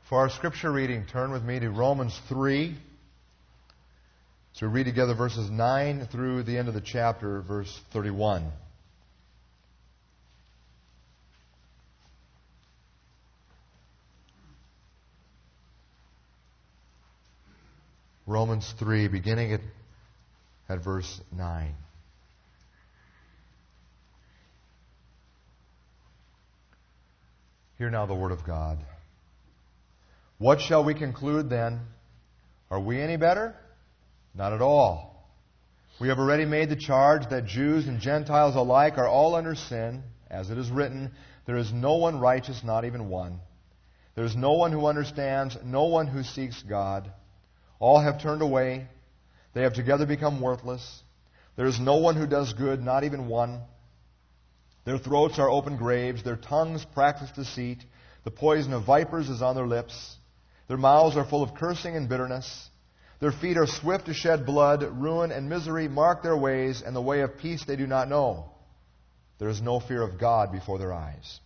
For our scripture reading, turn with me to Romans 3. So we read together verses 9 through the end of the chapter, verse 31. Romans 3, beginning at verse 9. Hear now the word of God. What shall we conclude then? Are we any better? Not at all. We have already made the charge that Jews and Gentiles alike are all under sin. As it is written, there is no one righteous, not even one. There is no one who understands, no one who seeks God. All have turned away. They have together become worthless. There is no one who does good, not even one. Their throats are open graves. Their tongues practice deceit. The poison of vipers is on their lips. Their mouths are full of cursing and bitterness. Their feet are swift to shed blood. Ruin and misery mark their ways, and the way of peace they do not know. There is no fear of God before their eyes.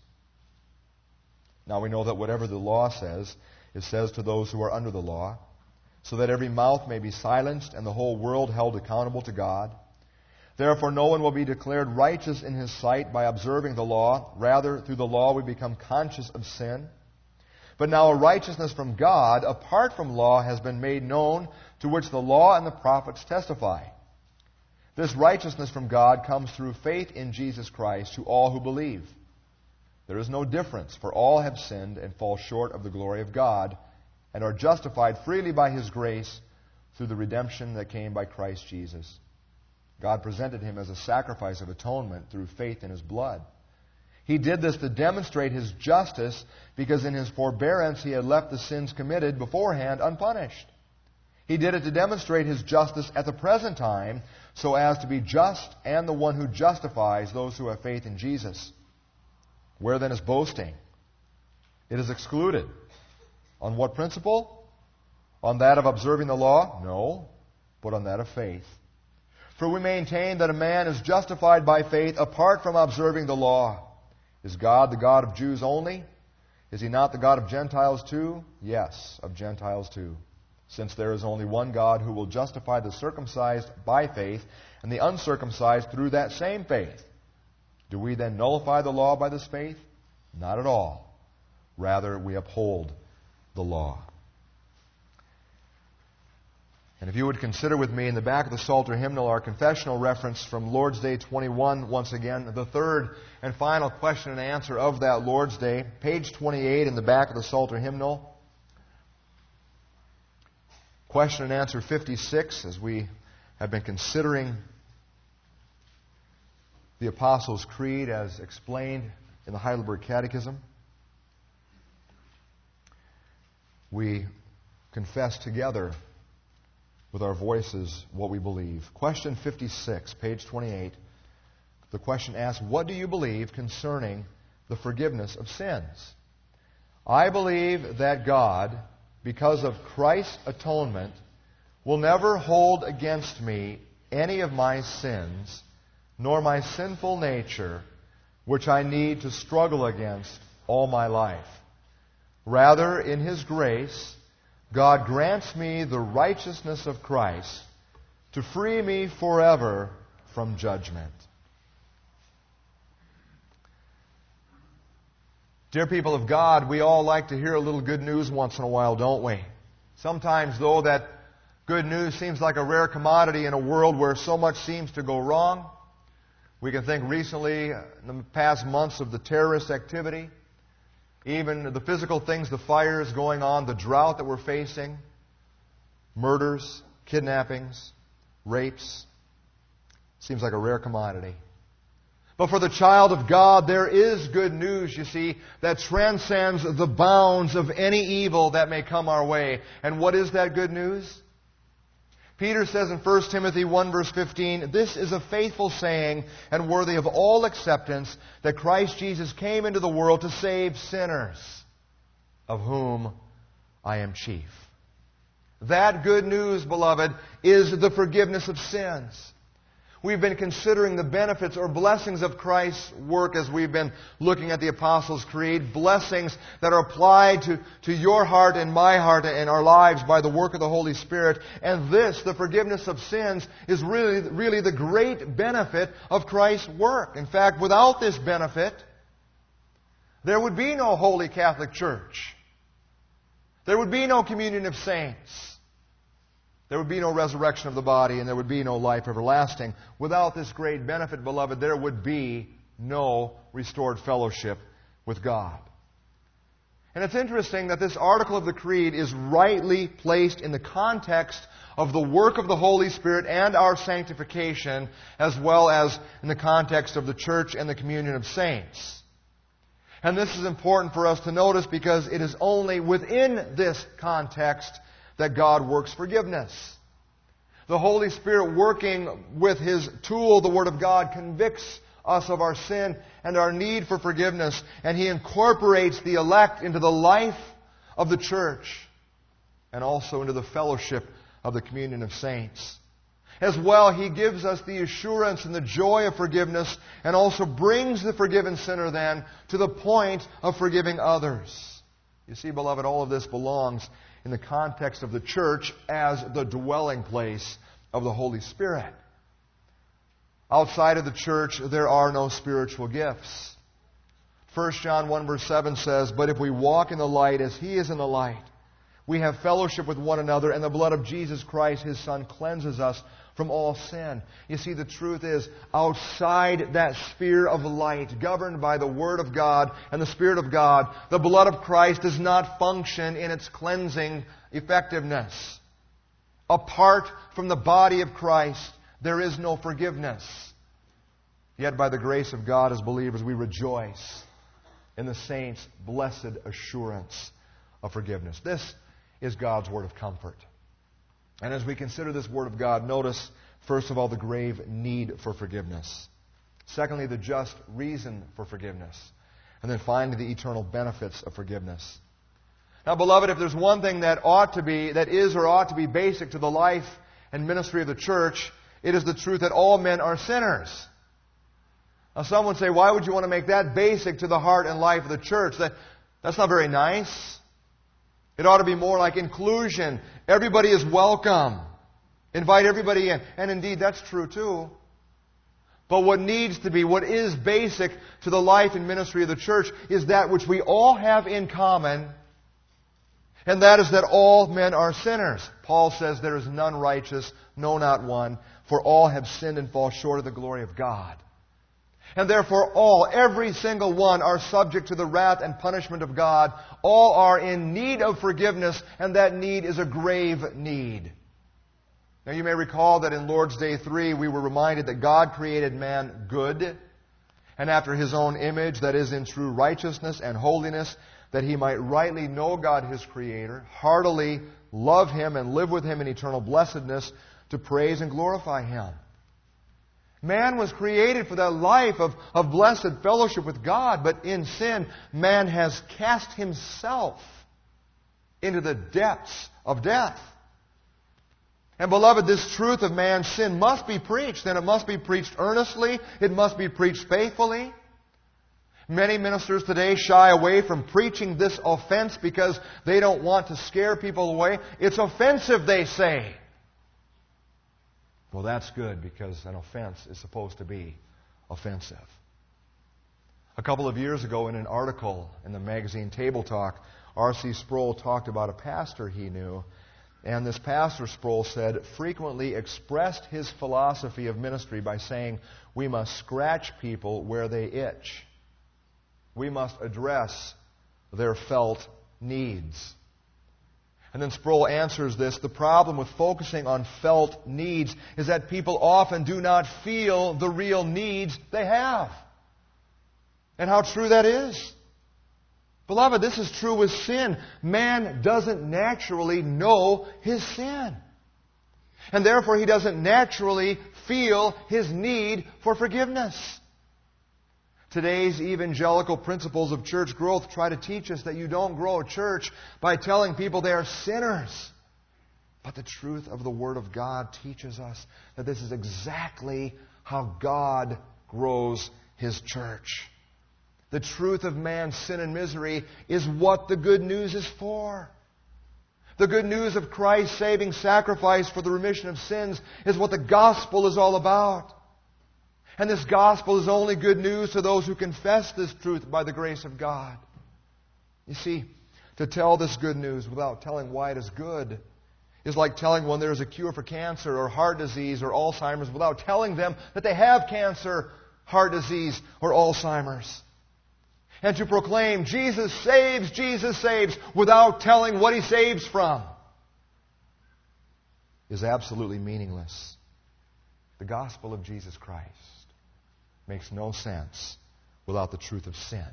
Now we know that whatever the law says, it says to those who are under the law, so that every mouth may be silenced and the whole world held accountable to God. Therefore no one will be declared righteous in his sight by observing the law. Rather, through the law we become conscious of sin. But now a righteousness from God, apart from law, has been made known, to which the law and the prophets testify. This righteousness from God comes through faith in Jesus Christ to all who believe. There is no difference, for all have sinned and fall short of the glory of God, and are justified freely by His grace through the redemption that came by Christ Jesus. God presented Him as a sacrifice of atonement through faith in His blood. He did this to demonstrate His justice, because in His forbearance He had left the sins committed beforehand unpunished. He did it to demonstrate His justice at the present time, so as to be just and the one who justifies those who have faith in Jesus. Where then is boasting? It is excluded. On what principle? On that of observing the law? No, but on that of faith. For we maintain that a man is justified by faith apart from observing the law. Is God the God of Jews only? Is He not the God of Gentiles too? Yes, of Gentiles too. Since there is only one God who will justify the circumcised by faith and the uncircumcised through that same faith. Do we then nullify the law by this faith? Not at all. Rather, we uphold the law. And if you would consider with me in the back of the Psalter hymnal our confessional reference from Lord's Day 21, once again, the third and final question and answer of that Lord's Day, page 28 in the back of the Psalter hymnal. Question and answer 56, as we have been considering the Apostles' Creed as explained in the Heidelberg Catechism. We confess together with our voices what we believe. Question 56, page 28. The question asks, what do you believe concerning the forgiveness of sins? I believe that God, because of Christ's atonement, will never hold against me any of my sins, nor my sinful nature, which I need to struggle against all my life. Rather, in His grace, God grants me the righteousness of Christ to free me forever from judgment. Dear people of God, we all like to hear a little good news once in a while, don't we? Sometimes, though, that good news seems like a rare commodity in a world where so much seems to go wrong. We can think recently, in the past months, of the terrorist activity, even the physical things, the fires going on, the drought that we're facing, murders, kidnappings, rapes. Seems like a rare commodity. But for the child of God, there is good news, you see, that transcends the bounds of any evil that may come our way. And what is that good news? Peter says in 1 Timothy 1 verse 15, this is a faithful saying and worthy of all acceptance, that Christ Jesus came into the world to save sinners, of whom I am chief. That good news, beloved, is the forgiveness of sins. We've been considering the benefits or blessings of Christ's work as we've been looking at the Apostles' Creed. Blessings that are applied to your heart and my heart and our lives by the work of the Holy Spirit. And this, the forgiveness of sins, is really the great benefit of Christ's work. In fact, without this benefit, there would be no Holy Catholic Church. There would be no communion of saints. There would be no resurrection of the body, and there would be no life everlasting. Without this great benefit, beloved, there would be no restored fellowship with God. And it's interesting that this article of the Creed is rightly placed in the context of the work of the Holy Spirit and our sanctification, as well as in the context of the church and the communion of saints. And this is important for us to notice because it is only within this context that God works forgiveness. The Holy Spirit, working with His tool, the Word of God, convicts us of our sin and our need for forgiveness, and He incorporates the elect into the life of the church and also into the fellowship of the communion of saints. As well, He gives us the assurance and the joy of forgiveness and also brings the forgiven sinner then to the point of forgiving others. You see, beloved, all of this belongs in the context of the church as the dwelling place of the Holy Spirit. Outside of the church, there are no spiritual gifts. 1 John 1 verse 7 says, "But if we walk in the light as He is in the light, we have fellowship with one another, and the blood of Jesus Christ, His Son, cleanses us from all sin." You see, the truth is, outside that sphere of light, governed by the Word of God and the Spirit of God, the blood of Christ does not function in its cleansing effectiveness. Apart from the body of Christ, there is no forgiveness. Yet by the grace of God as believers, we rejoice in the saints' blessed assurance of forgiveness. This is God's word of comfort. And as we consider this word of God, notice, first of all, the grave need for forgiveness. Secondly, the just reason for forgiveness. And then finally, the eternal benefits of forgiveness. Now, beloved, if there's one thing that ought to be basic to the life and ministry of the church, it is the truth that all men are sinners. Now, some would say, why would you want to make that basic to the heart and life of the church? That's not very nice. It ought to be more like inclusion. Everybody is welcome. Invite everybody in. And indeed, that's true too. But what is basic to the life and ministry of the church is that which we all have in common, and that is that all men are sinners. Paul says there is none righteous, no, not one, for all have sinned and fall short of the glory of God. And therefore every single one, are subject to the wrath and punishment of God. All are in need of forgiveness, and that need is a grave need. Now you may recall that in Lord's Day 3, we were reminded that God created man good, and after His own image, that is, in true righteousness and holiness, that he might rightly know God his Creator, heartily love Him, and live with Him in eternal blessedness, to praise and glorify Him. Man was created for that life of blessed fellowship with God, but in sin, man has cast himself into the depths of death. And beloved, this truth of man's sin must be preached, and it must be preached earnestly, it must be preached faithfully. Many ministers today shy away from preaching this offense because they don't want to scare people away. It's offensive, they say. Well, that's good, because an offense is supposed to be offensive. A couple of years ago, in an article in the magazine Table Talk, R.C. Sproul talked about a pastor he knew. And this pastor, Sproul said, frequently expressed his philosophy of ministry by saying, we must scratch people where they itch. We must address their felt needs. And then Sproul answers this: the problem with focusing on felt needs is that people often do not feel the real needs they have. And how true that is. Beloved, this is true with sin. Man doesn't naturally know his sin. And therefore he doesn't naturally feel his need for forgiveness. Today's evangelical principles of church growth try to teach us that you don't grow a church by telling people they are sinners. But the truth of the Word of God teaches us that this is exactly how God grows His church. The truth of man's sin and misery is what the good news is for. The good news of Christ's saving sacrifice for the remission of sins is what the gospel is all about. And this gospel is only good news to those who confess this truth by the grace of God. You see, to tell this good news without telling why it is good is like telling one there is a cure for cancer or heart disease or Alzheimer's without telling them that they have cancer, heart disease, or Alzheimer's. And to proclaim Jesus saves without telling what He saves from is absolutely meaningless. The gospel of Jesus Christ makes no sense without the truth of sin.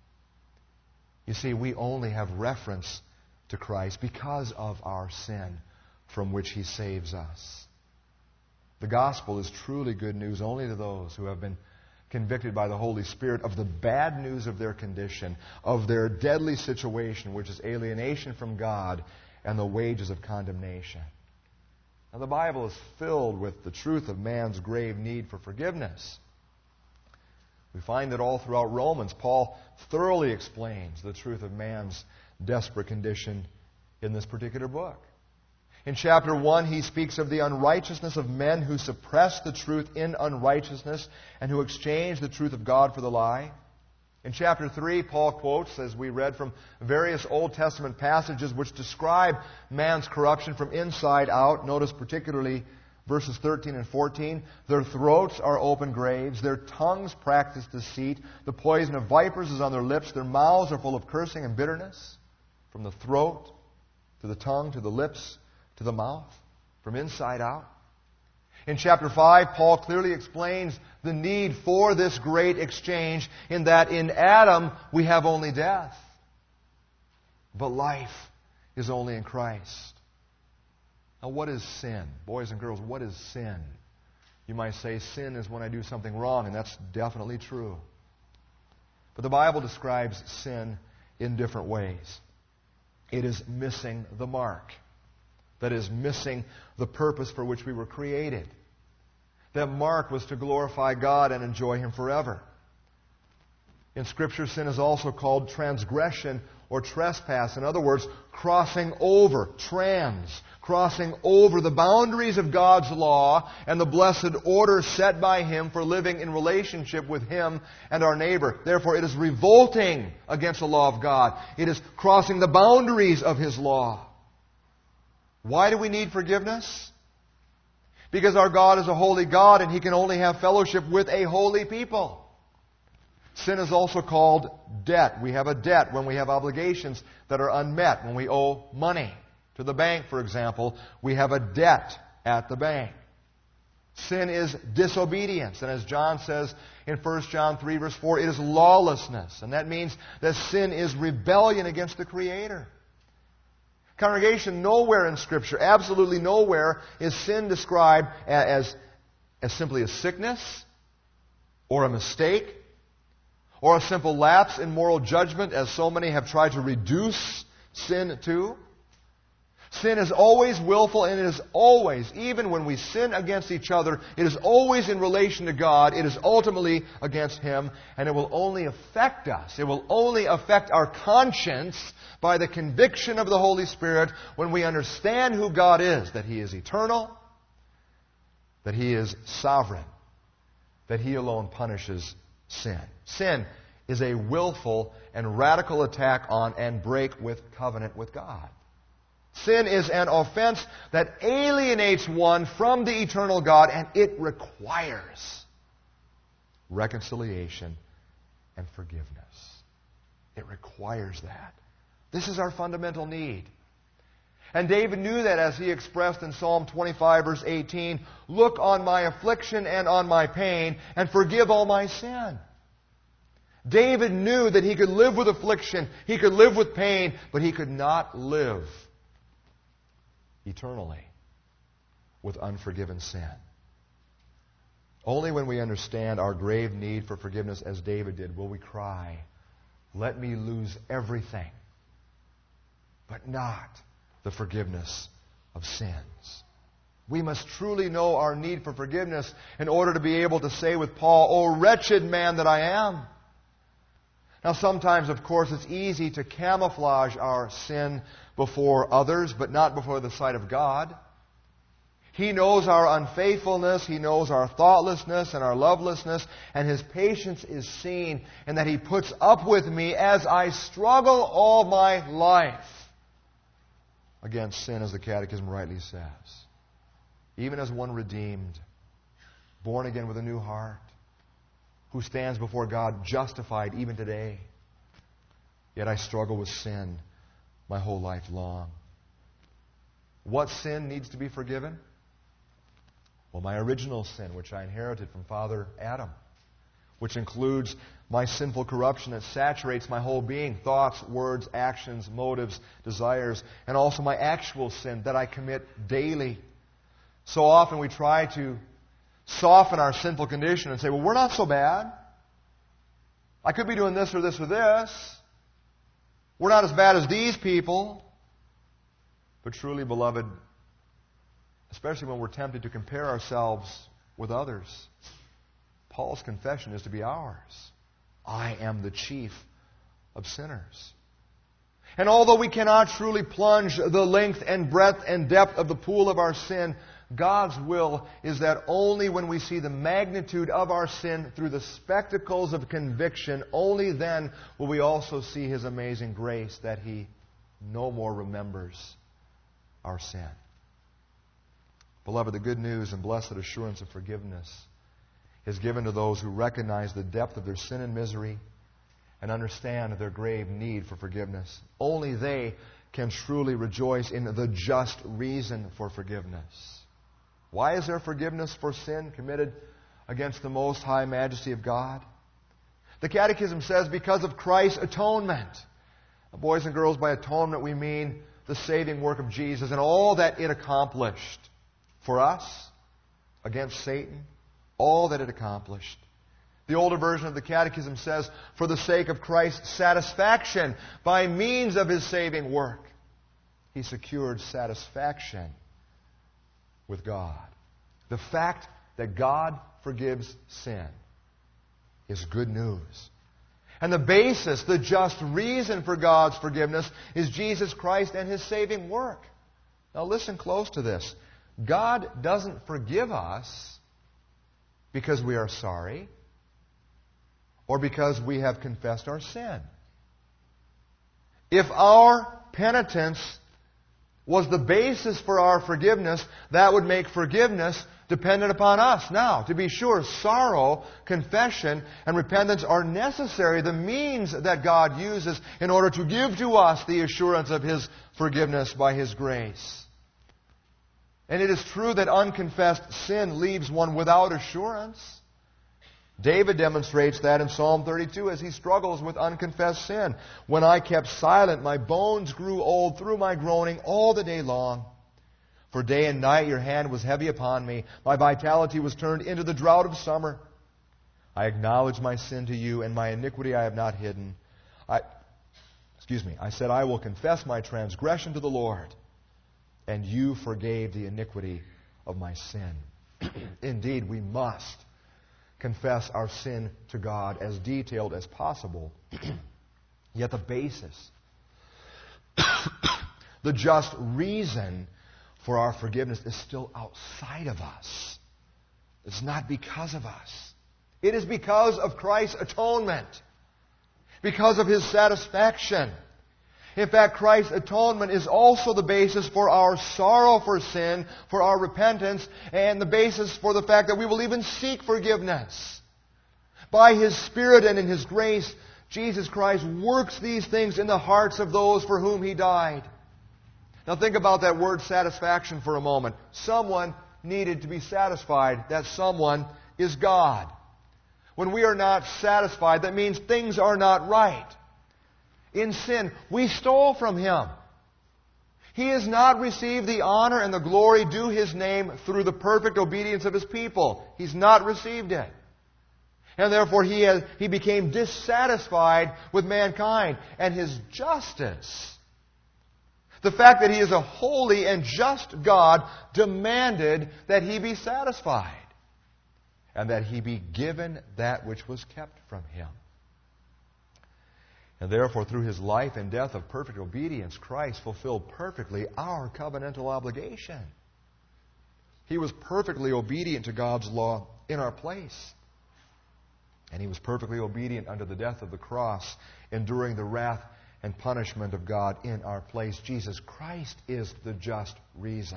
You see, we only have reference to Christ because of our sin from which He saves us. The gospel is truly good news only to those who have been convicted by the Holy Spirit of the bad news of their condition, of their deadly situation, which is alienation from God and the wages of condemnation. Now, the Bible is filled with the truth of man's grave need for forgiveness. We find that all throughout Romans, Paul thoroughly explains the truth of man's desperate condition in this particular book. In chapter 1, he speaks of the unrighteousness of men who suppress the truth in unrighteousness and who exchange the truth of God for the lie. In chapter 3, Paul quotes, as we read, from various Old Testament passages which describe man's corruption from inside out. Notice particularly verses 13 and 14. Their throats are open graves. Their tongues practice deceit. The poison of vipers is on their lips. Their mouths are full of cursing and bitterness. From the throat to the tongue to the lips to the mouth, from inside out. In chapter 5, Paul clearly explains the need for this great exchange in that in Adam we have only death, but life is only in Christ. Now, what is sin? Boys and girls, what is sin? You might say sin is when I do something wrong, and that's definitely true. But the Bible describes sin in different ways. It is missing the mark. That is, missing the purpose for which we were created. That mark was to glorify God and enjoy Him forever. In Scripture, sin is also called transgression or trespass. In other words, crossing over, crossing over the boundaries of God's law and the blessed order set by Him for living in relationship with Him and our neighbor. Therefore, it is revolting against the law of God. It is crossing the boundaries of His law. Why do we need forgiveness? Because our God is a holy God and He can only have fellowship with a holy people. Sin is also called debt. We have a debt when we have obligations that are unmet. When we owe money to the bank, for example, we have a debt at the bank. Sin is disobedience. And as John says in 1 John 3, verse 4, it is lawlessness. And that means that sin is rebellion against the Creator. Congregation, nowhere in Scripture, absolutely nowhere, is sin described as simply a sickness or a mistake or a simple lapse in moral judgment, as so many have tried to reduce sin to. Sin is always willful, and it is always, even when we sin against each other, it is always in relation to God. It is ultimately against Him, and it will only affect us. It will only affect our conscience by the conviction of the Holy Spirit when we understand who God is, that He is eternal, that He is sovereign, that He alone punishes sin. Sin is a willful and radical attack on and break with covenant with God. Sin is an offense that alienates one from the eternal God, and it requires reconciliation and forgiveness. It requires that. This is our fundamental need. And David knew that as he expressed in Psalm 25, verse 18, "Look on my affliction and on my pain, and forgive all my sin." David knew that he could live with affliction, he could live with pain, but he could not live eternally with unforgiven sin. Only when we understand our grave need for forgiveness as David did will we cry, "Let me lose everything, but not the forgiveness of sins." We must truly know our need for forgiveness in order to be able to say with Paul, "O wretched man that I am." Now sometimes, of course, it's easy to camouflage our sin before others, but not before the sight of God. He knows our unfaithfulness, He knows our thoughtlessness and our lovelessness, and His patience is seen in that He puts up with me as I struggle all my life against sin, as the Catechism rightly says. Even as one redeemed, born again with a new heart, who stands before God justified even today. Yet I struggle with sin my whole life long. What sin needs to be forgiven? Well, my original sin, which I inherited from Father Adam, which includes my sinful corruption that saturates my whole being, thoughts, words, actions, motives, desires, and also my actual sin that I commit daily. So often we try to soften our sinful condition and say, well, we're not so bad. I could be doing this or this or this. We're not as bad as these people. But truly, beloved, especially when we're tempted to compare ourselves with others, Paul's confession is to be ours. I am the chief of sinners. And although we cannot truly plunge the length and breadth and depth of the pool of our sin, God's will is that only when we see the magnitude of our sin through the spectacles of conviction, only then will we also see His amazing grace that He no more remembers our sin. Beloved, the good news and blessed assurance of forgiveness is given to those who recognize the depth of their sin and misery and understand their grave need for forgiveness. Only they can truly rejoice in the just reason for forgiveness. Why is there forgiveness for sin committed against the most high majesty of God? The Catechism says because of Christ's atonement. Boys and girls, by atonement we mean the saving work of Jesus and all that it accomplished for us against Satan, all that it accomplished. The older version of the Catechism says, for the sake of Christ's satisfaction by means of His saving work, He secured satisfaction with God. The fact that God forgives sin is good news. And the basis, the just reason for God's forgiveness is Jesus Christ and His saving work. Now listen close to this. God doesn't forgive us because we are sorry or because we have confessed our sin. If our penitence was the basis for our forgiveness, that would make forgiveness dependent upon us. Now, to be sure, sorrow, confession, and repentance are necessary, the means that God uses in order to give to us the assurance of His forgiveness by His grace. And it is true that unconfessed sin leaves one without assurance. David demonstrates that in Psalm 32 as he struggles with unconfessed sin. When I kept silent, my bones grew old through my groaning all the day long. For day and night your hand was heavy upon me. My vitality was turned into the drought of summer. I acknowledge my sin to you, and my iniquity I have not hidden. I said, I will confess my transgression to the Lord, and you forgave the iniquity of my sin. Indeed, we must confess our sin to God as detailed as possible. Yet the basis, the just reason for our forgiveness is still outside of us. It's not because of us. It is because of Christ's atonement, because of His satisfaction. In fact, Christ's atonement is also the basis for our sorrow for sin, for our repentance, and the basis for the fact that we will even seek forgiveness. By His Spirit and in His grace, Jesus Christ works these things in the hearts of those for whom He died. Now think about that word satisfaction for a moment. Someone needed to be satisfied. That someone is God. When we are not satisfied, that means things are not right. In sin, we stole from Him. He has not received the honor and the glory due His name through the perfect obedience of His people. He's not received it. And therefore He became dissatisfied with mankind and His justice. The fact that He is a holy and just God demanded that He be satisfied and that He be given that which was kept from Him. And therefore, through His life and death of perfect obedience, Christ fulfilled perfectly our covenantal obligation. He was perfectly obedient to God's law in our place. And He was perfectly obedient unto the death of the cross, enduring the wrath and punishment of God in our place. Jesus Christ is the just reason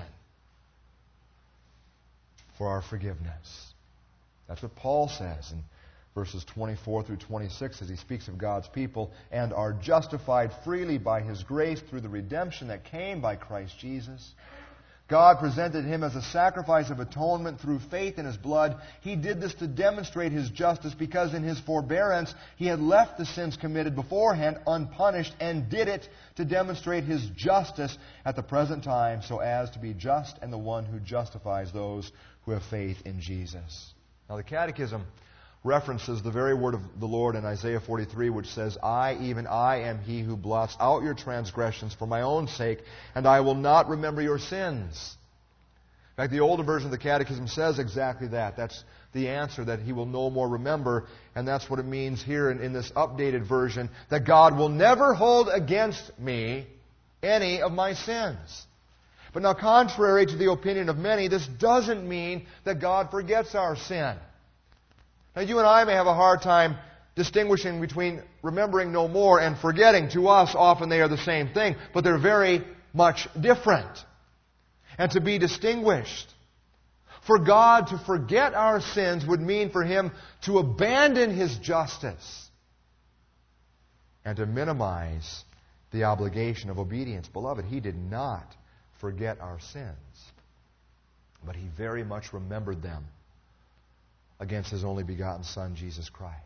for our forgiveness. That's what Paul says in verses 24 through 26 as he speaks of God's people, and are justified freely by His grace through the redemption that came by Christ Jesus. God presented Him as a sacrifice of atonement through faith in His blood. He did this to demonstrate His justice because in His forbearance He had left the sins committed beforehand unpunished, and did it to demonstrate His justice at the present time, so as to be just and the one who justifies those who have faith in Jesus. Now the Catechism references the very word of the Lord in Isaiah 43, which says, I, even I, am He who blots out your transgressions for my own sake, and I will not remember your sins. In fact, the older version of the Catechism says exactly that. That's the answer, that He will no more remember, and that's what it means here in this updated version, that God will never hold against me any of my sins. But now, contrary to the opinion of many, this doesn't mean that God forgets our sin. Now, you and I may have a hard time distinguishing between remembering no more and forgetting. To us, often they are the same thing, but they're very much different and to be distinguished. For God to forget our sins would mean for Him to abandon His justice and to minimize the obligation of obedience. Beloved, He did not forget our sins, but He very much remembered them against His only begotten Son, Jesus Christ.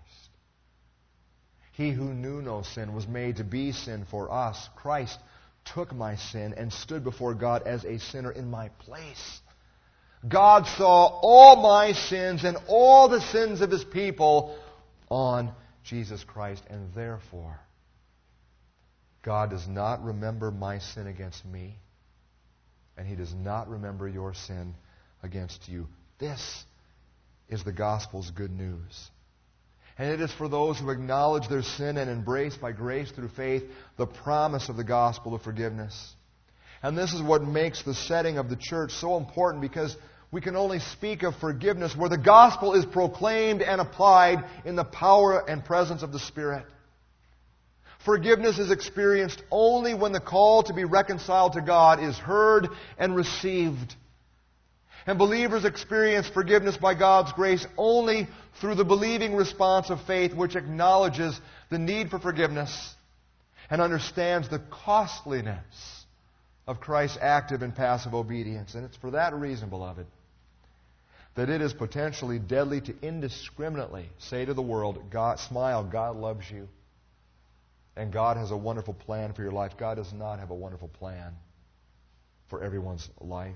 He who knew no sin was made to be sin for us. Christ took my sin and stood before God as a sinner in my place. God saw all my sins and all the sins of His people on Jesus Christ, and therefore God does not remember my sin against me, and He does not remember your sin against you. This is the gospel's good news. And it is for those who acknowledge their sin and embrace by grace through faith the promise of the gospel of forgiveness. And this is what makes the setting of the church so important, because we can only speak of forgiveness where the gospel is proclaimed and applied in the power and presence of the Spirit. Forgiveness is experienced only when the call to be reconciled to God is heard and received. And believers experience forgiveness by God's grace only through the believing response of faith, which acknowledges the need for forgiveness and understands the costliness of Christ's active and passive obedience. And it's for that reason, beloved, that it is potentially deadly to indiscriminately say to the world, God, smile, God loves you, and God has a wonderful plan for your life. God does not have a wonderful plan for everyone's life.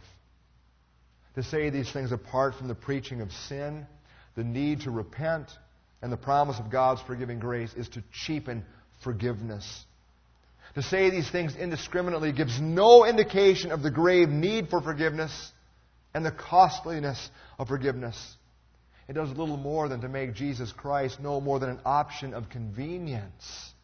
To say these things apart from the preaching of sin, the need to repent, and the promise of God's forgiving grace is to cheapen forgiveness. To say these things indiscriminately gives no indication of the grave need for forgiveness and the costliness of forgiveness. It does little more than to make Jesus Christ no more than an option of convenience,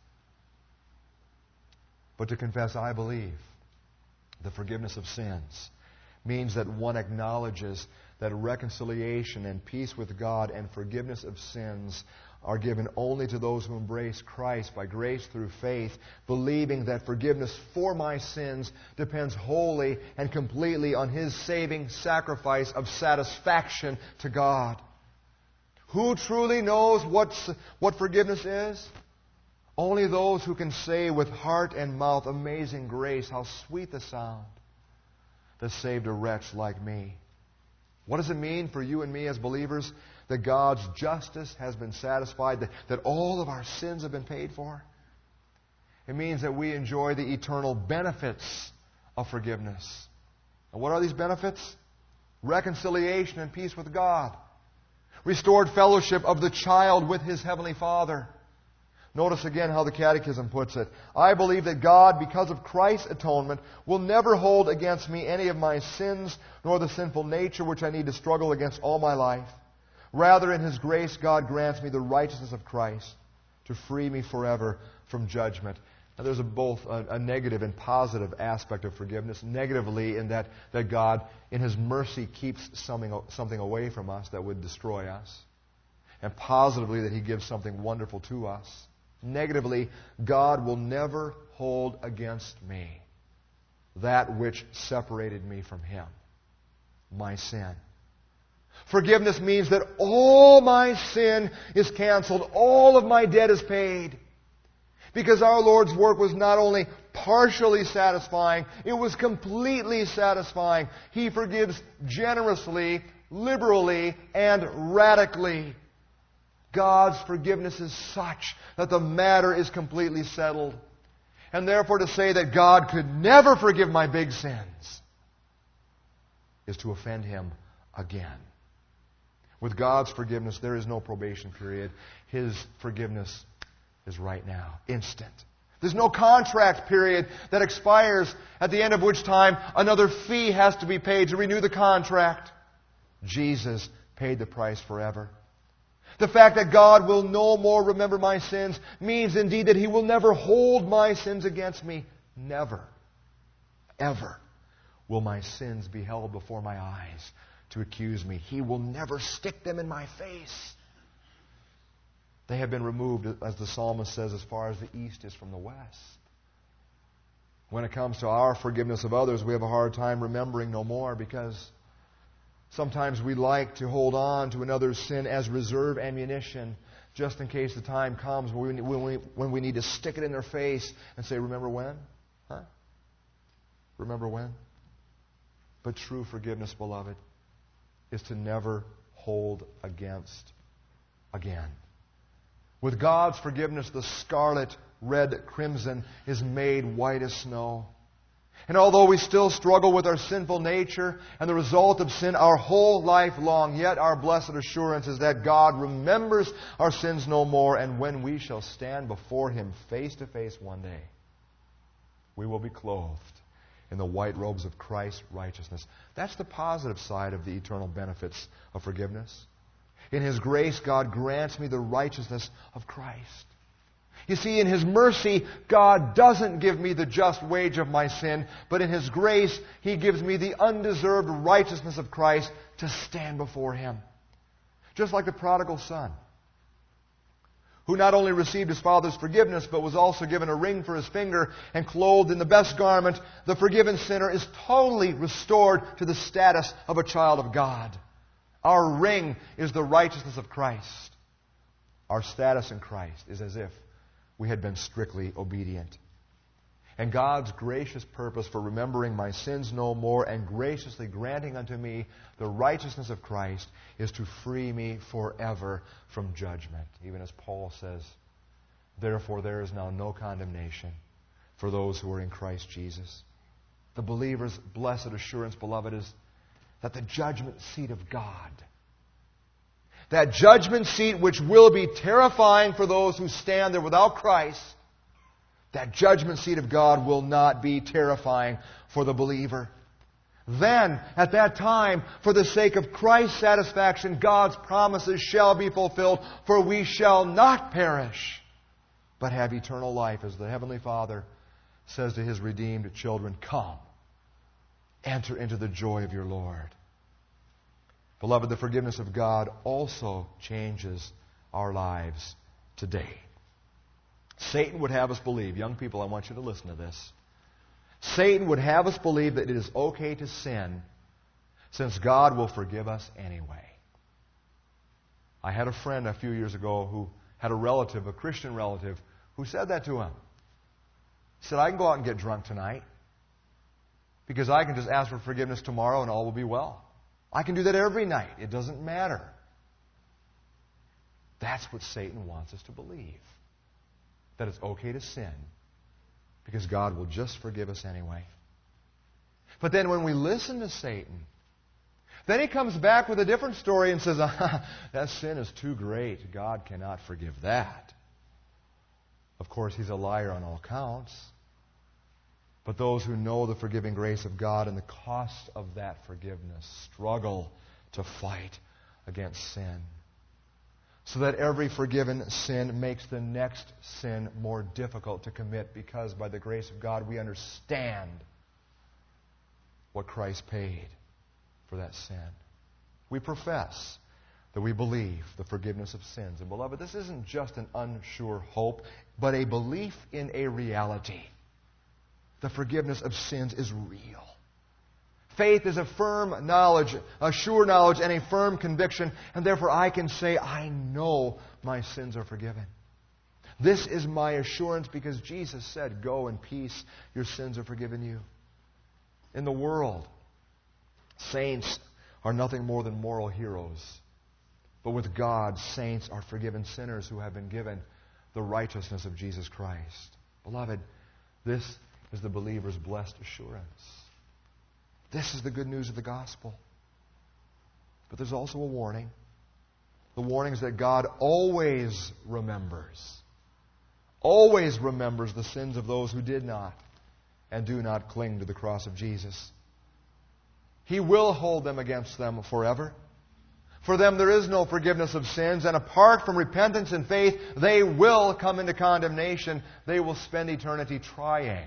but to confess, I believe, the forgiveness of sins means that one acknowledges that reconciliation and peace with God and forgiveness of sins are given only to those who embrace Christ by grace through faith, believing that forgiveness for my sins depends wholly and completely on His saving sacrifice of satisfaction to God. Who truly knows what forgiveness is? Only those who can say with heart and mouth, amazing grace, how sweet the sound that saved a wretch like me. What does it mean for you and me as believers that God's justice has been satisfied, that all of our sins have been paid for? It means that we enjoy the eternal benefits of forgiveness. And what are these benefits? Reconciliation and peace with God. Restored fellowship of the child with his Heavenly Father. Notice again how the Catechism puts it. I believe that God, because of Christ's atonement, will never hold against me any of my sins, nor the sinful nature which I need to struggle against all my life. Rather, in His grace, God grants me the righteousness of Christ to free me forever from judgment. Now, there's both a negative and positive aspect of forgiveness. Negatively, in that God, in His mercy, keeps something away from us that would destroy us. And positively, that He gives something wonderful to us. Negatively, God will never hold against me that which separated me from Him, my sin. Forgiveness means that all my sin is canceled. All of my debt is paid. Because our Lord's work was not only partially satisfying, it was completely satisfying. He forgives generously, liberally, and radically. God's forgiveness is such that the matter is completely settled. And therefore to say that God could never forgive my big sins is to offend Him again. With God's forgiveness, there is no probation period. His forgiveness is right now, instant. There's no contract period that expires, at the end of which time another fee has to be paid to renew the contract. Jesus paid the price forever. The fact that God will no more remember my sins means indeed that He will never hold my sins against me. Never, ever will my sins be held before my eyes to accuse me. He will never stick them in my face. They have been removed, as the psalmist says, as far as the east is from the west. When it comes to our forgiveness of others, we have a hard time remembering no more, because sometimes we like to hold on to another's sin as reserve ammunition, just in case the time comes when we need to stick it in their face and say, remember when? Huh? Remember when? But true forgiveness, beloved, is to never hold against again. With God's forgiveness, the scarlet red crimson is made white as snow. And although we still struggle with our sinful nature and the result of sin our whole life long, yet our blessed assurance is that God remembers our sins no more, and when we shall stand before Him face to face one day, we will be clothed in the white robes of Christ's righteousness. That's the positive side of the eternal benefits of forgiveness. In His grace, God grants me the righteousness of Christ. You see, in His mercy, God doesn't give me the just wage of my sin, but in His grace, He gives me the undeserved righteousness of Christ to stand before Him. Just like the prodigal son, who not only received his father's forgiveness, but was also given a ring for his finger and clothed in the best garment, the forgiven sinner is totally restored to the status of a child of God. Our ring is the righteousness of Christ. Our status in Christ is as if we had been strictly obedient. And God's gracious purpose for remembering my sins no more and graciously granting unto me the righteousness of Christ is to free me forever from judgment. Even as Paul says, therefore there is now no condemnation for those who are in Christ Jesus. The believer's blessed assurance, beloved, is that the judgment seat of God, that judgment seat which will be terrifying for those who stand there without Christ, that judgment seat of God will not be terrifying for the believer. Then, at that time, for the sake of Christ's satisfaction, God's promises shall be fulfilled, for we shall not perish, but have eternal life, as the Heavenly Father says to His redeemed children, come, enter into the joy of your Lord. Beloved, the forgiveness of God also changes our lives today. Satan would have us believe, young people, I want you to listen to this. Satan would have us believe that it is okay to sin since God will forgive us anyway. I had a friend a few years ago who had a relative, a Christian relative, who said that to him. He said, I can go out and get drunk tonight because I can just ask for forgiveness tomorrow and all will be well. I can do that every night. It doesn't matter. That's what Satan wants us to believe. That it's okay to sin because God will just forgive us anyway. But then when we listen to Satan, then he comes back with a different story and says, that sin is too great. God cannot forgive that. Of course, he's a liar on all counts. But those who know the forgiving grace of God and the cost of that forgiveness struggle to fight against sin, so that every forgiven sin makes the next sin more difficult to commit, because by the grace of God we understand what Christ paid for that sin. We profess that we believe the forgiveness of sins. And beloved, this isn't just an unsure hope, but a belief in a reality. The forgiveness of sins is real. Faith is a firm knowledge, a sure knowledge, and a firm conviction. And therefore I can say, I know my sins are forgiven. This is my assurance because Jesus said, go in peace, your sins are forgiven you. In the world, saints are nothing more than moral heroes. But with God, saints are forgiven sinners who have been given the righteousness of Jesus Christ. Beloved, this is the believer's blessed assurance. This is the good news of the gospel. But there's also a warning. The warning is that God always remembers the sins of those who did not and do not cling to the cross of Jesus. He will hold them against them forever. For them there is no forgiveness of sins, and apart from repentance and faith, they will come into condemnation. They will spend eternity trying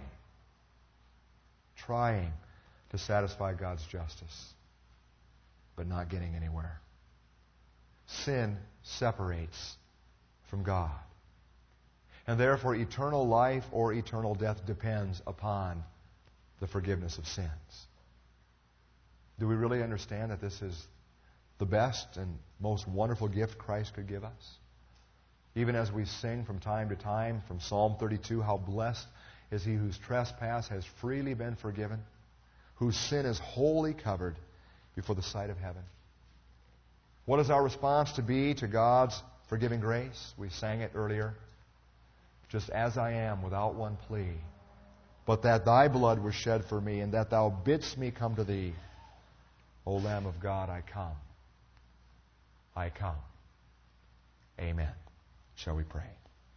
to satisfy God's justice, but not getting anywhere. Sin separates from God. And therefore, eternal life or eternal death depends upon the forgiveness of sins. Do we really understand that this is the best and most wonderful gift Christ could give us? Even as we sing from time to time from Psalm 32, how blessed is he whose trespass has freely been forgiven, whose sin is wholly covered before the sight of heaven. What is our response to be to God's forgiving grace? We sang it earlier. Just as I am, without one plea, but that thy blood was shed for me, and that thou bidst me come to thee. O Lamb of God, I come. I come. Amen. Shall we pray?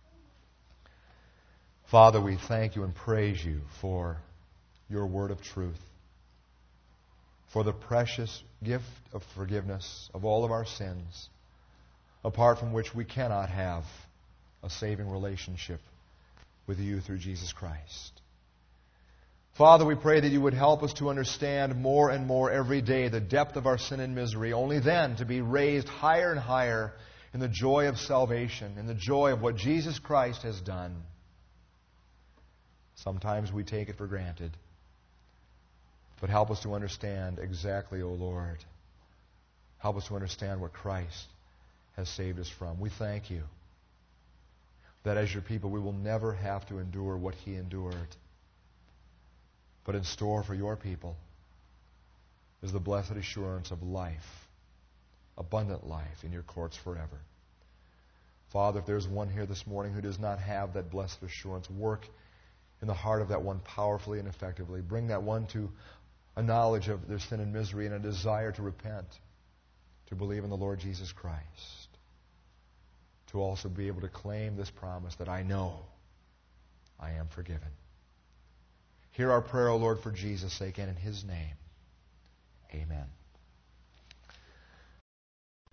Father, we thank you and praise you for your word of truth, for the precious gift of forgiveness of all of our sins, apart from which we cannot have a saving relationship with you through Jesus Christ. Father, we pray that you would help us to understand more and more every day the depth of our sin and misery, only then to be raised higher and higher in the joy of salvation, in the joy of what Jesus Christ has done. Sometimes we take it for granted, but help us to understand exactly, O Lord. Help us to understand what Christ has saved us from. We thank you that as your people we will never have to endure what he endured. But in store for your people is the blessed assurance of life, abundant life in your courts forever. Father, if there's one here this morning who does not have that blessed assurance, work in the heart of that one powerfully and effectively. Bring that one to a knowledge of their sin and misery and a desire to repent, to believe in the Lord Jesus Christ, to also be able to claim this promise that I know I am forgiven. Hear our prayer, O Lord, for Jesus' sake, and in his name. Amen.